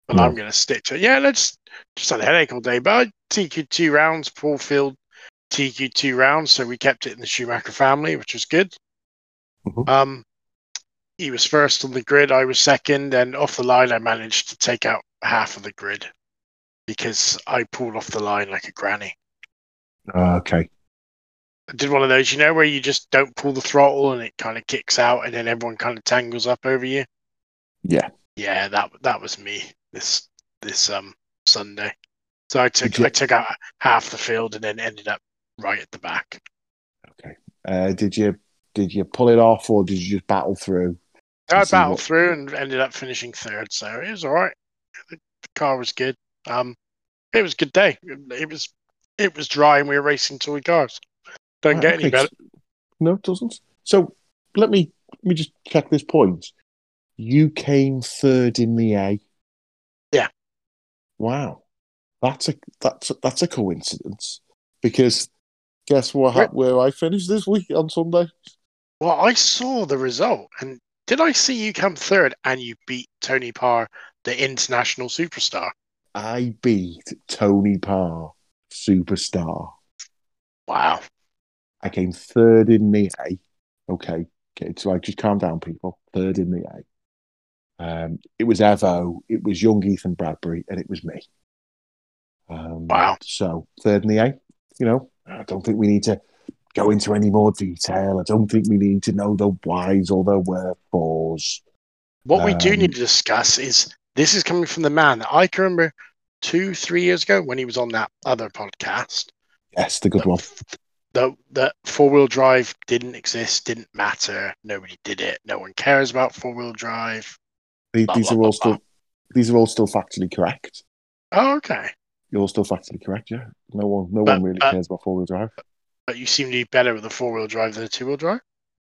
S5: but
S3: No.
S5: I'm going to stick to it. Yeah, let's just had a headache all day. But I T Q two rounds, Paul Field T Q two rounds, so we kept it in the Schumacher family, which was good.
S3: Mhm.
S5: Um, he was first on the grid, I was second, and off the line I managed to take out half of the grid because I pulled off the line like a granny.
S3: Uh, okay.
S5: I did one of those, you know, where you just don't pull the throttle and it kind of kicks out, and then everyone kind of tangles up over you.
S3: Yeah.
S5: Yeah, that that was me this this um Sunday. So I took
S3: Did you-
S5: I took out half the field and then ended up right at the back.
S3: Okay. Uh, did you did you pull it off, or did you just battle through? to
S5: I
S3: see
S5: battled
S3: what-
S5: through and ended up finishing third, so it was all right. The, the car was good. Um, it was a good day. It was it was dry and we were racing toy cars. Don't
S3: Right,
S5: get
S3: okay,
S5: any better.
S3: so- No, it doesn't. So let me let me just check this point. You came third in the A.
S5: Yeah.
S3: Wow, that's a that's a, that's a coincidence. Because guess what?
S5: Where-
S3: hap- Where I finished this week on Sunday.
S5: Well, I saw the result, and did I see you come third and you beat Tony Parr, the international superstar?
S3: I beat Tony Parr, superstar.
S5: Wow.
S3: I came third in the A. Okay, okay. So I just calm down, people. Third in the A. Um, it was Evo, it was young Ethan Bradbury, and it was me. Um,
S5: Wow.
S3: So third in the A. You know, I don't think we need to go into any more detail. I don't think we need to know the whys or the wherefores.
S5: What we do
S3: Um,
S5: need to discuss is this is coming from the man that I can remember two, three years ago when he was on that other podcast.
S3: Yes, the good one.
S5: The the four wheel drive didn't exist, didn't matter. Nobody did it. No one cares about four wheel drive.
S3: The-
S5: blah,
S3: These
S5: blah,
S3: are
S5: blah,
S3: all still these are all still factually correct.
S5: Oh, okay.
S3: You're all still factually correct. Yeah, no one no
S5: But-
S3: one really
S5: but-
S3: cares about four wheel drive.
S5: But you seem to be better with a four wheel drive than a two wheel drive.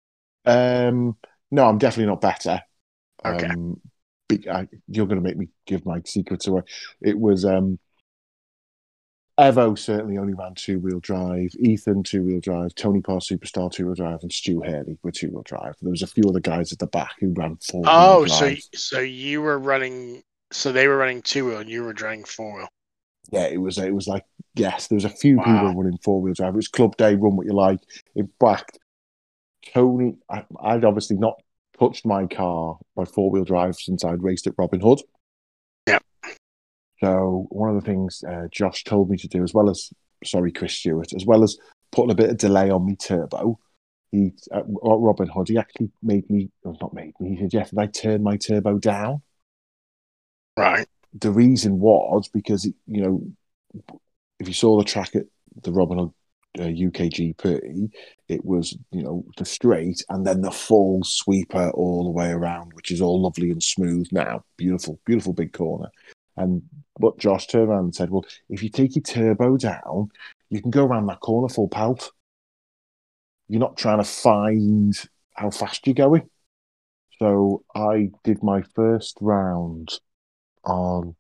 S3: Um, no, I'm definitely not better.
S5: Okay.
S3: Um, be- I, you're going to make me give my secrets away. It was um, Evo certainly only ran two wheel drive. Ethan two wheel drive. Tony Parr Superstar two wheel drive, and Stu Haley were two wheel drive. There was a few other guys at the back who ran four wheel
S5: Oh,
S3: drive.
S5: so so you were running. So they were running two wheel, and you were running four wheel.
S3: Yeah, it was. It was like yes, there was a few
S5: Wow.
S3: people running four wheel drive. It was club day, run what you like. In fact, Tony, I, I'd obviously not touched my car by four wheel drive since I'd raced at Robin Hood.
S5: Yeah.
S3: So one of the things uh, Josh told me to do, as well as sorry, Chris Stewart, as well as putting a bit of delay on me turbo, he at Robin Hood, he actually made me, well, not made me. He suggested I turn my turbo down.
S5: Right.
S3: The reason was because, you know, if you saw the track at the Robin Hood uh, U K G P, it was, you know, the straight and then the full sweeper all the way around, which is all lovely and smooth now. Beautiful, beautiful big corner. And what Josh turned around and said, well, if you take your turbo down, you can go around that corner full pelt. You're not trying to find how fast you're going. So I did my first round on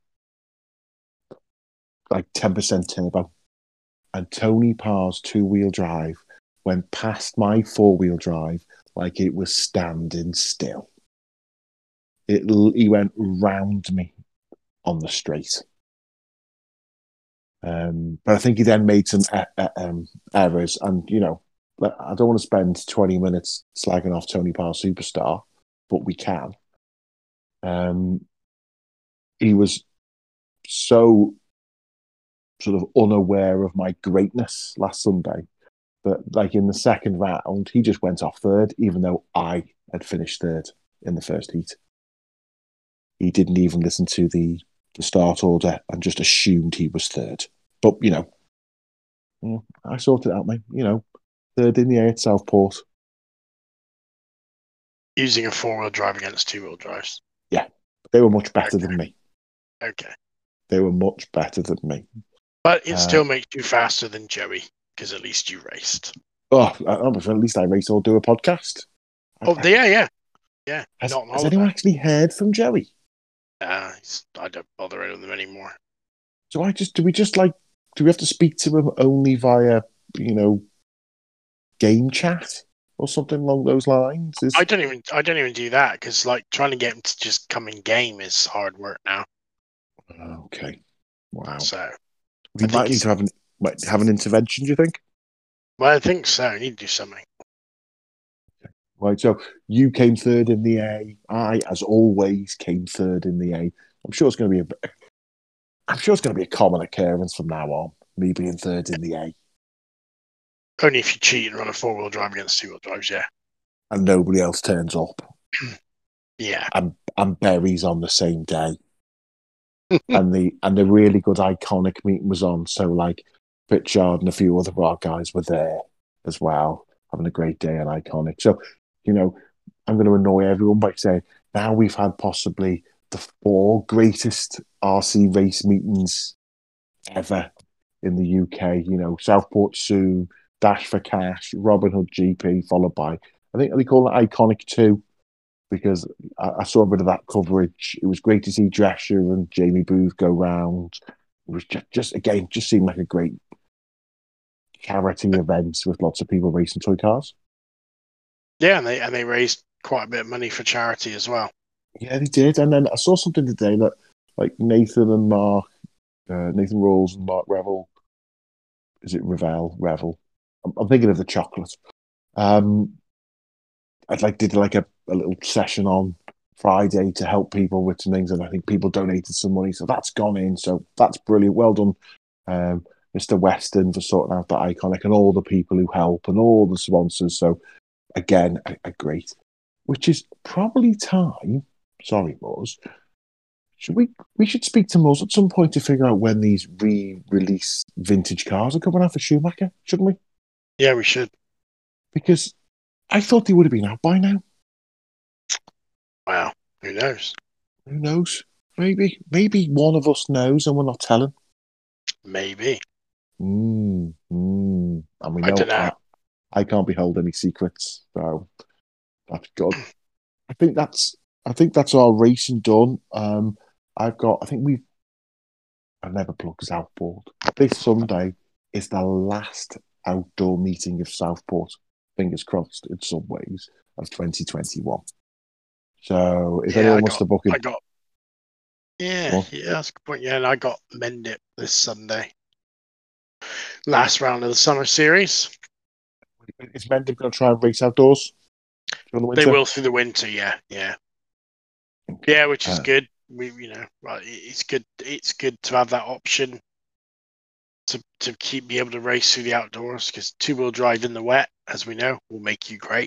S3: like ten percent turbo. And Tony Parr's two-wheel drive went past my four-wheel drive like it was standing still. It, he went round me on the straight. Um, but I think he then made some uh, uh, um, errors. And, you know, I don't want to spend twenty minutes slagging off Tony Parr Superstar, but we can. Um, he was so sort of unaware of my greatness last Sunday. But like in the second round, he just went off third, even though I had finished third in the first heat. He didn't even listen to the, the start order and just assumed he was third. But, you know, yeah, I sorted it out, mate. You know, third in the A at Southport.
S5: Using a four wheel drive against two wheel drives.
S3: Yeah, they were much better
S5: Okay.
S3: than me.
S5: Okay.
S3: They were much better than me.
S5: But it
S3: Uh,
S5: still makes you faster than Joey because at least you raced.
S3: Oh, at least I race or do a podcast.
S5: Oh, yeah, yeah. Yeah.
S3: Has,
S5: not on
S3: has
S5: holiday.
S3: anyone actually heard from Joey?
S5: Nah, he's- I don't bother with them anymore.
S3: Do I just do we just like do we have to speak to him only via, you know, game chat or something along those lines? Is
S5: I don't even I don't even do that because like trying to get him to just come in game is hard work now.
S3: Okay. Wow.
S5: So
S3: We
S5: I
S3: might
S5: think
S3: need
S5: he's-
S3: to have an might have an intervention. Do you think?
S5: well, I think so. You need to do something.
S3: Right. So you came third in the A. I, as always, came third in the A. I'm sure it's going to be a. I'm sure it's going to be a common occurrence from now on. Me being third in the A,
S5: Only if you cheat and run a four wheel drive against two wheel drives, yeah.
S3: and nobody else turns up,
S5: Yeah.
S3: and and Berry's on the same day, and the and the really good iconic meeting was on. So like, Pritchard and a few other of our guys were there as well, having a great day at Iconic. So, you know, I'm going to annoy everyone by saying now we've had possibly the four greatest R C race meetings ever in the U K. You know, Southport soon, Dash for Cash, Robin Hood G P, followed by, I think they call it Iconic two, because I, I saw a bit of that coverage. It was great to see Drescher and Jamie Booth go round. It was just, just again, just seemed like a great charity event with lots of people racing toy cars.
S5: Yeah, and they and they raised quite a bit of money for charity as well.
S3: Yeah, they did. And then I saw something today that like Nathan and Mark, uh, Nathan Rawls and Mark Revel, is it Revel? Revel. I'm, I'm thinking of the chocolate. Um, I'd like did like a, a little session on Friday to help people with some things, and I think people donated some money, so that's gone in. So that's brilliant. Well done, um, Mister Weston, for sorting out that Iconic and all the people who help and all the sponsors. So again, a, a great, which is probably time. Sorry, Moz. Should we we should speak to Moz at some point to figure out when these re-release vintage cars are coming out for Schumacher, shouldn't we?
S5: Yeah, we should.
S3: Because I thought they would have been out by now.
S5: Wow, who knows?
S3: Who knows? Maybe maybe one of us knows and we're not telling.
S5: Maybe.
S3: Mm, mm. And we
S5: I
S3: know
S5: don't know.
S3: I, I can't behold any secrets, so that's good. I think that's I think that's our racing done. Um, I've got. I think we've. I've never plugged Southport. This Sunday is the last outdoor meeting of Southport. Fingers crossed, in some ways, of twenty twenty-one. So if
S5: Yeah,
S3: anyone
S5: I
S3: wants
S5: got,
S3: to book it,
S5: I got. Yeah,
S3: What?
S5: yeah, that's a good point. Yeah, and I got Mendip this Sunday. Last round of the summer series.
S3: is Mendip going to try and race outdoors during the winter?
S5: They will through the winter. Yeah, yeah, yeah, which is
S3: Uh,
S5: good. We, you know, right, it's good. It's good to have that option to to keep be able to race through the outdoors, because two wheel drive in the wet, as we know, will make you great.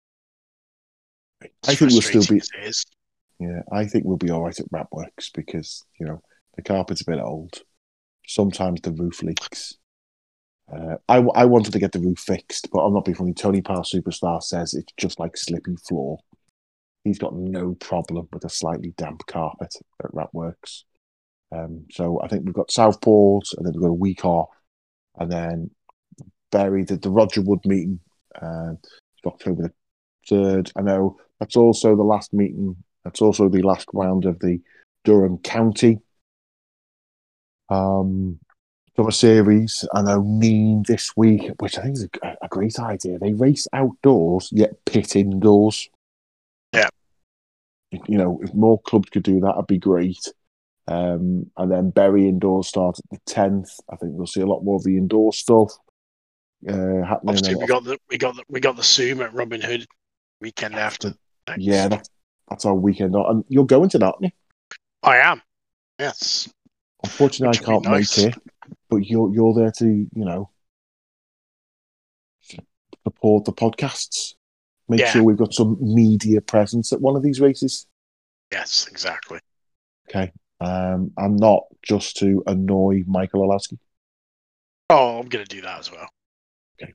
S3: I think we'll still be.
S5: As it is.
S3: Yeah, I think we'll be all right at Rapworks because you know the carpet's a bit old. Sometimes the roof leaks. Uh, I, I wanted to get the roof fixed, but I'm not being funny. Tony Parr Superstar says it's just like slippy floor. He's got no problem with a slightly damp carpet at Rapworks. Um, so I think we've got Southport, and then we've got a week off, and then Bury the, the Roger Wood meeting, uh, October the third. I know that's also the last meeting. That's also the last round of the Durham County um, summer series. I know Neen this week, which I think is a, a great idea. They race outdoors, yet pit indoors.
S5: Yeah.
S3: You know, if more clubs could do that, that'd be great. Um, and then Bury indoors start at the tenth. I think we'll see a lot more of the indoor stuff uh, happening.
S5: Obviously, we got the we got the we got the Zoom at Robin Hood weekend after. Next.
S3: Yeah, that's that's our weekend. And you're going to that, aren't you?
S5: I am. Yes.
S3: Unfortunately,
S5: Which
S3: I can't
S5: would be nice.
S3: make it, but you're you're there to you know support the podcasts. Make
S5: Yeah.
S3: sure we've got some media presence at one of these races.
S5: Yes, exactly.
S3: Okay, um, and not just to annoy Michael Olowski.
S5: Oh, I'm gonna do that as well.
S3: Okay.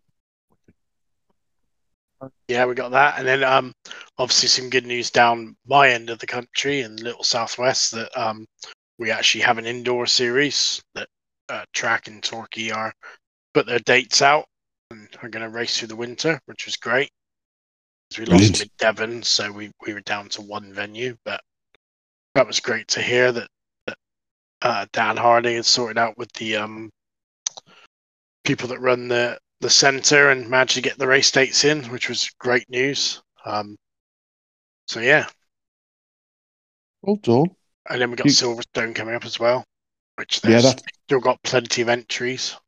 S5: Yeah, we got that, and then um, obviously some good news down my end of the country in Little Southwest that um, we actually have an indoor series that uh, Track and Torquay are put their dates out and are going to race through the winter, which was great. We
S3: Brilliant.
S5: lost with Devon, so we, we were down to one venue, but that was great to hear that, that uh, Dan Harding had sorted out with the um, people that run the, the centre and managed to get the race dates in, which was great news. Um, so, yeah.
S3: Well done.
S5: And then we got
S3: You-
S5: Silverstone coming up as well, which
S3: Yeah,
S5: there's
S3: that.
S5: still got plenty of entries.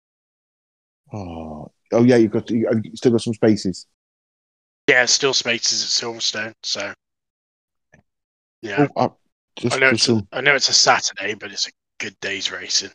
S3: Oh, oh yeah, you've got you, you still got some spaces.
S5: Yeah, still spaces at Silverstone. So yeah,
S3: Oh, uh, just
S5: I know
S3: for
S5: it's
S3: some.
S5: a, I know it's a Saturday, but it's a good day's racing.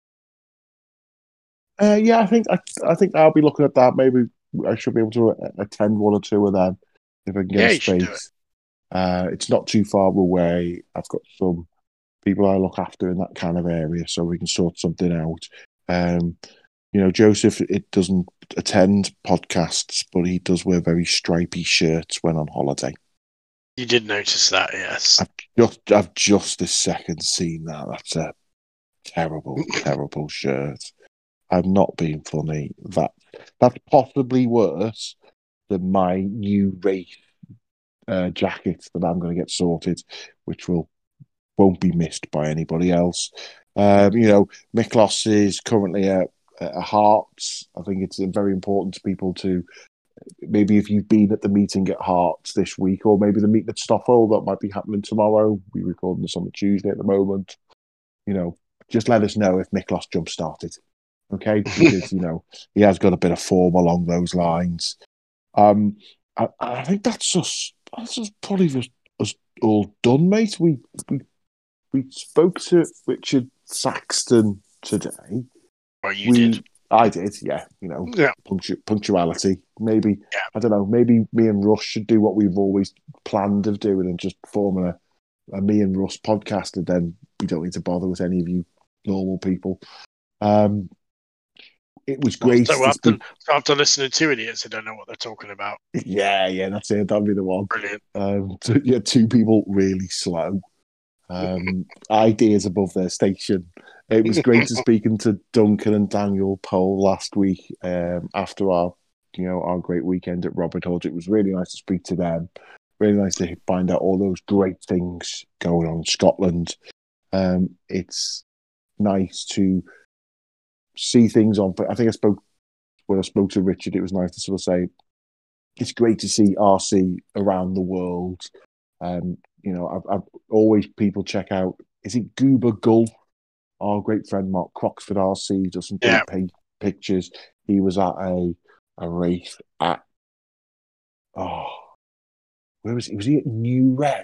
S3: Uh, yeah, I think I, I think I'll be looking at that. Maybe I should be able to attend one or two of them if I can get
S5: Yeah,
S3: a
S5: you should do it.
S3: space. Uh, it's not too far away. I've got some people I look after in that kind of area, so we can sort something out. Um, you know, Joseph, it doesn't attend podcasts, but he does wear very stripy shirts when on holiday.
S5: You did notice that, yes.
S3: I've just, I've just this second seen that. That's a terrible, terrible shirt. I'm not being funny. That that's possibly worse than my new Wraith uh, jacket that I'm going to get sorted, which will won't be missed by anybody else. Um, you know, Miklos is currently at, at Hearts. I think it's very important to people to maybe if you've been at the meeting at Hearts this week, or maybe the meeting at Stoffel that might be happening tomorrow. We're recording this on the Tuesday at the moment. You know, just let us know if Miklos jump started. Okay, because you know he has got a bit of form along those lines. Um, I, I think that's just that's just probably just us all done, mate. We we we spoke to Richard Saxton today.
S5: Well, you
S3: we,
S5: did.
S3: I did, yeah. You know,
S5: Yeah.
S3: punctu- punctuality. Maybe
S5: Yeah.
S3: I don't know. Maybe me and Russ should do what we've always planned of doing and just forming a, a me and Russ podcast, and then we don't need to bother with any of you normal people. Um, it was great.
S5: So
S3: to
S5: after,
S3: speak-
S5: so after listening to two idiots who don't know what they're talking about.
S3: Yeah, yeah, that's it. That'd be the one.
S5: Brilliant.
S3: Um, two, yeah, two people really slow. Um, ideas above their station. It was great to speaking to Duncan and Daniel Pole last week um, after our, you know, our great weekend at Robert Hood. It was really nice to speak to them. Really nice to find out all those great things going on in Scotland. Um, it's nice to see things on. But I think I spoke when I spoke to Richard. It was nice to sort of say it's great to see R C around the world. Um, you know, I've, I've always people check out. Is it Goober Gull? Our great friend Mark Croxford R C does some great
S5: Yeah.
S3: paint pictures. He was at a a race at oh, where was he? Was he at New Red?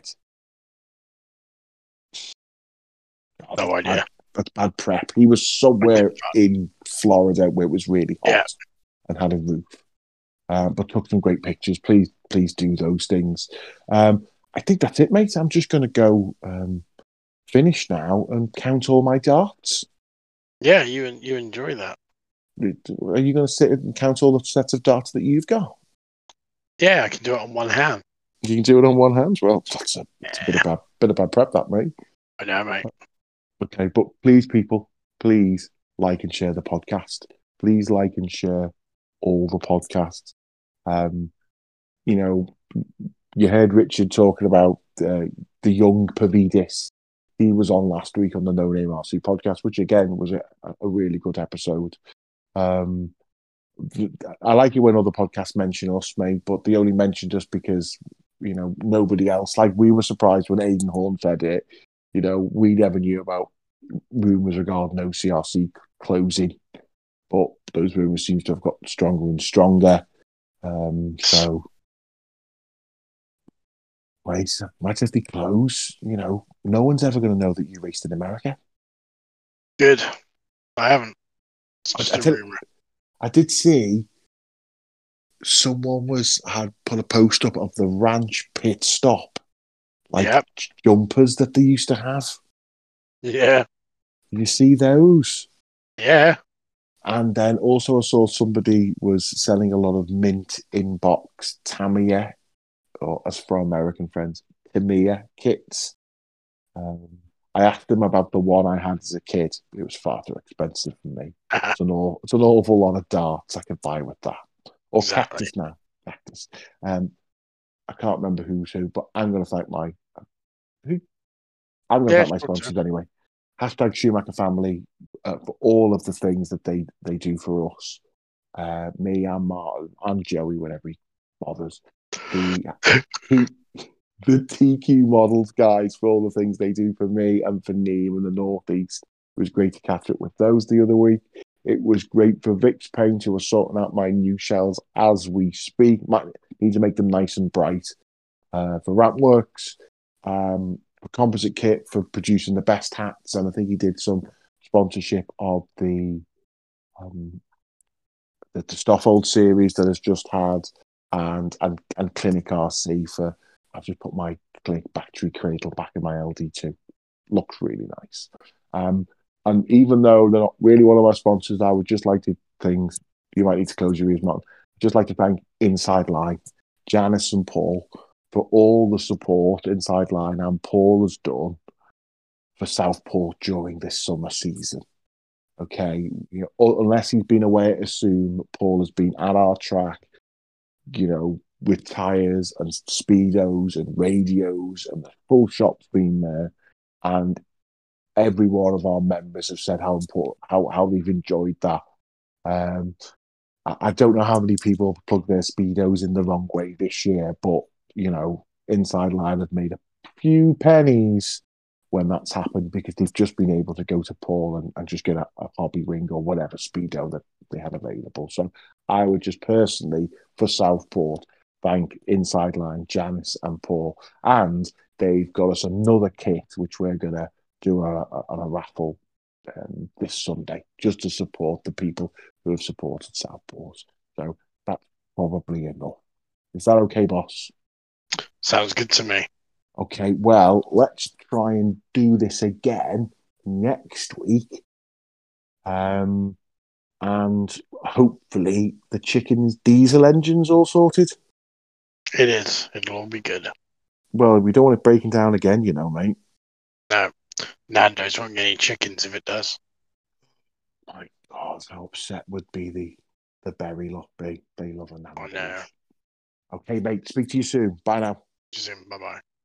S3: Oh,
S5: No
S3: that's
S5: idea.
S3: Bad, that's bad prep. He was somewhere in Florida where it was really hot
S5: Yeah.
S3: and had a roof, um, but took some great pictures. Please, please do those things. Um, I think that's it, mate. I'm just going to go um, finish now and count all my darts.
S5: Yeah, you you enjoy that.
S3: Are you going to sit and count all the sets of darts that you've got?
S5: Yeah, I can do it on one hand.
S3: You can do it on one hand. Well, that's a, that's a bit of bad, bit of bad prep, that mate.
S5: I know, mate.
S3: Okay, but please, people, please like and share the podcast. Please like and share all the podcasts. Um, you know, you heard Richard talking about uh, the young Pavidis. He was on last week on the No Name R C podcast, which again was a, a really good episode. Um, I like it when other podcasts mention us, mate, but they only mentioned us because, you know, nobody else. Like, we were surprised when Aidan Horn said it. You know, we never knew about rumours regarding O C R C closing, but those rumours seem to have got stronger and stronger. Um, so, wait, might if they close, you know, no one's ever going to know that you raced in America.
S5: Good. I haven't. It's
S3: I-
S5: just
S3: I
S5: a
S3: tell-
S5: rumor.
S3: I did see someone was had put a post up of the ranch pit stop, like
S5: Yep.
S3: jumpers that they used to have.
S5: Yeah.
S3: Did you see those?
S5: Yeah.
S3: And then also I saw somebody was selling a lot of mint inbox Tamiya, or as for our American friends, Tamiya kits. Um, I asked them about the one I had as a kid. It was far too expensive for me. It's an, aw- it's an awful lot of darts I could buy with that. Or
S5: Exactly.
S3: cactus now. Cactus. Um, I can't remember who's who, but I'm going to thank my who. I'm going to
S5: Yeah,
S3: thank my
S5: sure,
S3: sponsors anyway. Hashtag Schumacher family uh, for all of the things that they, they do for us. Uh, me and Martin and Joey, whenever he bothers. The he the T Q Models guys for all the things they do for me and for Neil in the Northeast. It was great to catch up with those the other week. It was great for Vic's Paint, who are sorting out my new shells as we speak. Might need to make them nice and bright. Uh, for Rampworks, um, for Composite Kit, for producing the best hats, and I think he did some sponsorship of the um, the, the Stoffold series that has just had, and and and Clinic R C for. I've just put my Clinic battery cradle back in my L D two. Looks really nice. Um, and even though they're not really one of our sponsors, I would just like to things. You might need to close your ears, Martin. Just like to thank Inside Line, Janice and Paul, for all the support Inside Line and Paul has done for Southport during this summer season. Okay, you know, unless he's been away at Assume, Paul has been at our track, you know, with tyres and speedos and radios, and the full shop's been there. And every one of our members have said how important, how, how they've enjoyed that. Um, I, I don't know how many people plug their speedos in the wrong way this year, but you know, Inside Line have made a few pennies when that's happened because they've just been able to go to Paul and, and just get a, a hobby wing or whatever speedo that they had available. So I would just personally, for Southport, thank Inside Line, Janice and Paul. And they've got us another kit, which we're going to do a, a, on a raffle um, this Sunday, just to support the people who have supported Southport. So that's probably enough. Is that okay, boss?
S5: Sounds good to me.
S3: Okay, well, let's try and do this again next week. Um, and hopefully the chicken's diesel engine's all sorted.
S5: It is. It'll all be good.
S3: Well, we don't want it breaking down again, you know, mate.
S5: No. Nando's won't get any chickens if it does.
S3: My God, how upset would be the, the berry lot be. They love a Nando's.
S5: Oh, no.
S3: Okay, mate, speak to you soon. Bye now.
S5: Bye-bye.